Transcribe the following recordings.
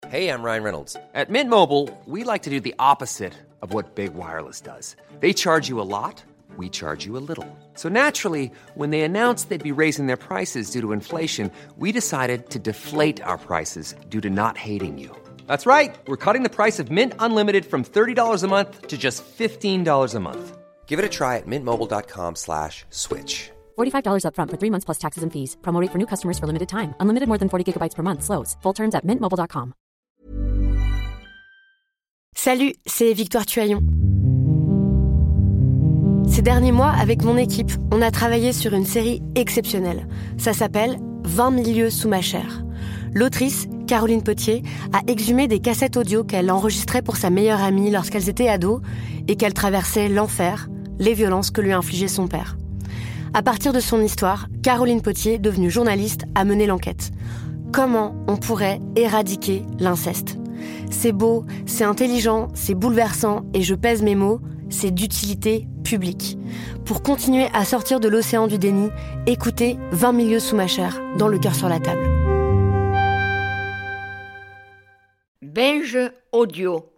Hey, I'm Ryan Reynolds. At Mint Mobile, we like to do the opposite of what Big Wireless does. They charge you a lot, we charge you a little. So naturally, when they announced they'd be raising their prices due to inflation, we decided to deflate our prices due to not hating you. That's right. We're cutting the price of Mint Unlimited from $30 a month to just $15 a month. Give it a try at mintmobile.com/switch. $45 up front for 3 months plus taxes and fees. Promo rate for new customers for limited time. Unlimited more than 40 gigabytes per month. Slows full terms at mintmobile.com. Salut, c'est Victoire Tuaillon. Ces derniers mois, avec mon équipe, on a travaillé sur une série exceptionnelle. Ça s'appelle 20 000 lieues sous ma chair. L'autrice, Caroline Potier, a exhumé des cassettes audio qu'elle enregistrait pour sa meilleure amie lorsqu'elles étaient ados et qu'elle traversait l'enfer, les violences que lui infligeait son père. À partir de son histoire, Caroline Potier, devenue journaliste, a mené l'enquête. Comment on pourrait éradiquer l'inceste ? C'est beau, c'est intelligent, c'est bouleversant et je pèse mes mots, c'est d'utilité publique. Pour continuer à sortir de l'océan du déni, écoutez 20 000 lieues sous ma chair, dans Le cœur sur la table. Binge audio.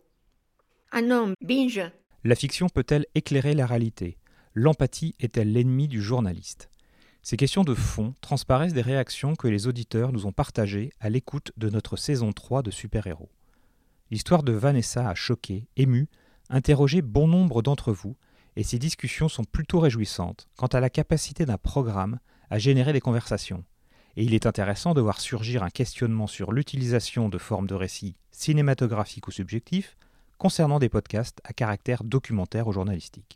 Ah non, binge. La fiction peut-elle éclairer la réalité ? L'empathie est-elle l'ennemi du journaliste ? Ces questions de fond transparaissent des réactions que les auditeurs nous ont partagées à l'écoute de notre saison 3 de Super-Héros. L'histoire de Vanessa a choqué, ému, interrogé bon nombre d'entre vous, et ces discussions sont plutôt réjouissantes quant à la capacité d'un programme à générer des conversations. Et il est intéressant de voir surgir un questionnement sur l'utilisation de formes de récits cinématographiques ou subjectifs concernant des podcasts à caractère documentaire ou journalistique.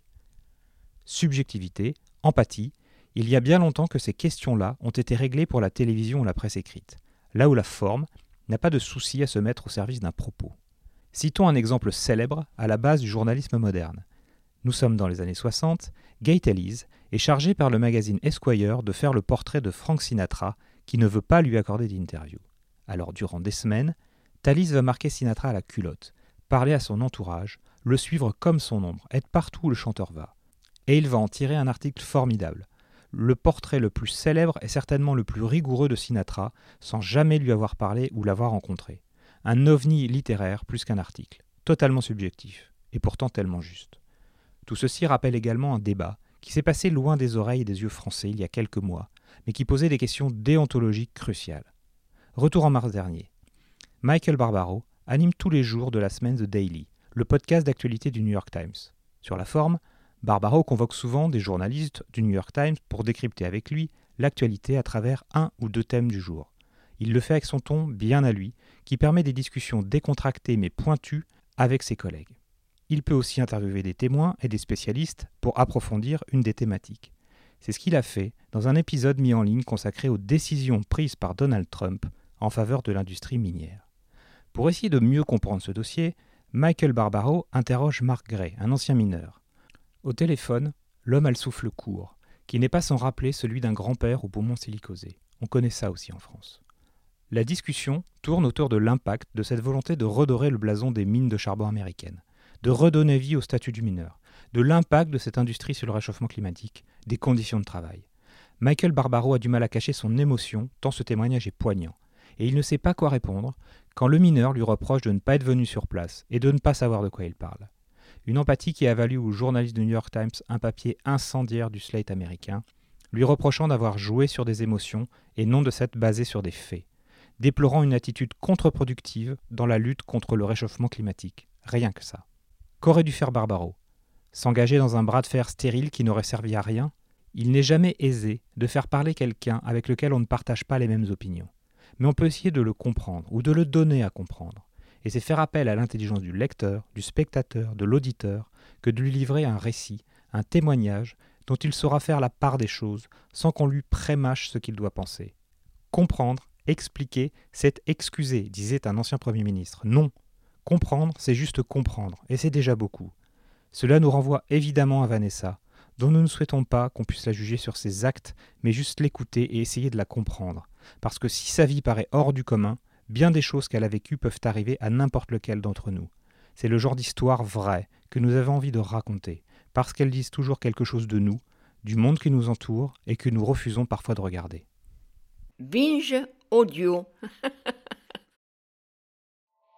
Subjectivité, empathie, il y a bien longtemps que ces questions-là ont été réglées pour la télévision ou la presse écrite, là où la forme n'a pas de souci à se mettre au service d'un propos. Citons un exemple célèbre à la base du journalisme moderne. Nous sommes dans les années 60, Gay Talese est chargé par le magazine Esquire de faire le portrait de Frank Sinatra qui ne veut pas lui accorder d'interview. Alors durant des semaines, Talese va marquer Sinatra à la culotte, parler à son entourage, le suivre comme son ombre, être partout où le chanteur va. Et il va en tirer un article formidable. Le portrait le plus célèbre est certainement le plus rigoureux de Sinatra, sans jamais lui avoir parlé ou l'avoir rencontré. Un ovni littéraire plus qu'un article, totalement subjectif, et pourtant tellement juste. Tout ceci rappelle également un débat qui s'est passé loin des oreilles et des yeux français il y a quelques mois, mais qui posait des questions déontologiques cruciales. Retour en mars dernier. Michael Barbaro anime tous les jours de la semaine The Daily, le podcast d'actualité du New York Times. Sur la forme, Barbaro convoque souvent des journalistes du New York Times pour décrypter avec lui l'actualité à travers un ou deux thèmes du jour. Il le fait avec son ton bien à lui, qui permet des discussions décontractées mais pointues avec ses collègues. Il peut aussi interviewer des témoins et des spécialistes pour approfondir une des thématiques. C'est ce qu'il a fait dans un épisode mis en ligne consacré aux décisions prises par Donald Trump en faveur de l'industrie minière. Pour essayer de mieux comprendre ce dossier, Michael Barbaro interroge Mark Gray, un ancien mineur. Au téléphone, l'homme a le souffle court, qui n'est pas sans rappeler celui d'un grand-père au poumon silicosé. On connaît ça aussi en France. La discussion tourne autour de l'impact de cette volonté de redorer le blason des mines de charbon américaines, de redonner vie au statut du mineur, de l'impact de cette industrie sur le réchauffement climatique, des conditions de travail. Michael Barbaro a du mal à cacher son émotion tant ce témoignage est poignant, et il ne sait pas quoi répondre quand le mineur lui reproche de ne pas être venu sur place et de ne pas savoir de quoi il parle. Une empathie qui a valu au journaliste du New York Times un papier incendiaire du Slate américain, lui reprochant d'avoir joué sur des émotions et non de s'être basé sur des faits, déplorant une attitude contre-productive dans la lutte contre le réchauffement climatique. Rien que ça. Qu'aurait dû faire Barbaro ? S'engager dans un bras de fer stérile qui n'aurait servi à rien ? Il n'est jamais aisé de faire parler quelqu'un avec lequel on ne partage pas les mêmes opinions. Mais on peut essayer de le comprendre ou de le donner à comprendre. Et c'est faire appel à l'intelligence du lecteur, du spectateur, de l'auditeur, que de lui livrer un récit, un témoignage dont il saura faire la part des choses sans qu'on lui prémâche ce qu'il doit penser. Comprendre, expliquer, c'est excuser, disait un ancien Premier ministre. Non, comprendre, c'est juste comprendre, et c'est déjà beaucoup. Cela nous renvoie évidemment à Vanessa, dont nous ne souhaitons pas qu'on puisse la juger sur ses actes, mais juste l'écouter et essayer de la comprendre. Parce que si sa vie paraît hors du commun, bien des choses qu'elle a vécues peuvent arriver à n'importe lequel d'entre nous. C'est le genre d'histoire vraie que nous avons envie de raconter, parce qu'elles disent toujours quelque chose de nous, du monde qui nous entoure et que nous refusons parfois de regarder. Binge audio.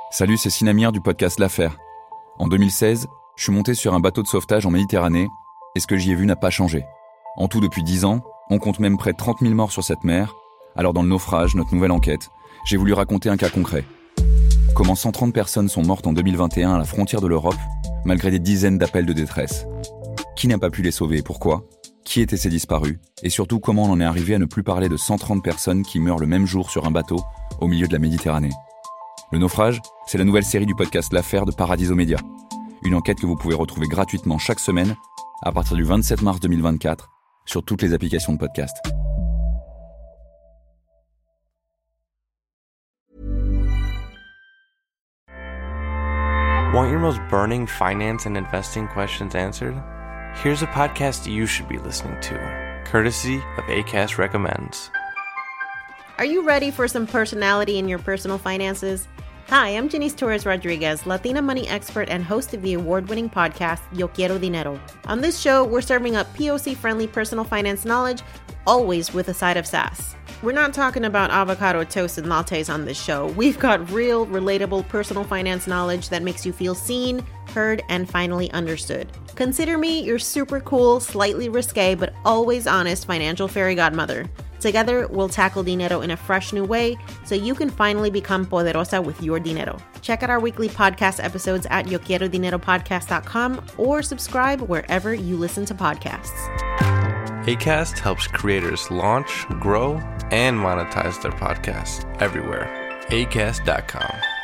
Salut, c'est Sinamir du podcast L'Affaire. En 2016, je suis monté sur un bateau de sauvetage en Méditerranée et ce que j'y ai vu n'a pas changé. En tout, depuis 10 ans, on compte même près de 30 000 morts sur cette mer. Alors dans le naufrage, notre nouvelle enquête, j'ai voulu raconter un cas concret. Comment 130 personnes sont mortes en 2021 à la frontière de l'Europe, malgré des dizaines d'appels de détresse. Qui n'a pas pu les sauver et pourquoi ? Qui étaient ces disparus ? Et surtout, comment on en est arrivé à ne plus parler de 130 personnes qui meurent le même jour sur un bateau au milieu de la Méditerranée ? Le naufrage, c'est la nouvelle série du podcast L'Affaire de Paradiso Media. Une enquête que vous pouvez retrouver gratuitement chaque semaine à partir du 27 mars 2024 sur toutes les applications de podcast. Want your most burning finance and investing questions answered? Here's a podcast you should be listening to, courtesy of Acast Recommends. Are you ready for some personality in your personal finances? Hi, I'm Janice Torres-Rodriguez, Latina money expert and host of the award-winning podcast, Yo Quiero Dinero. On this show, we're serving up POC-friendly personal finance knowledge, always with a side of sass. We're not talking about avocado toast and lattes on this show. We've got real, relatable personal finance knowledge that makes you feel seen, heard, and finally understood. Consider me your super cool, slightly risque, but always honest financial fairy godmother. Together, we'll tackle dinero in a fresh new way so you can finally become poderosa with your dinero. Check out our weekly podcast episodes at yoquierodineropodcast.com or subscribe wherever you listen to podcasts. Acast helps creators launch, grow, and monetize their podcasts everywhere. Acast.com.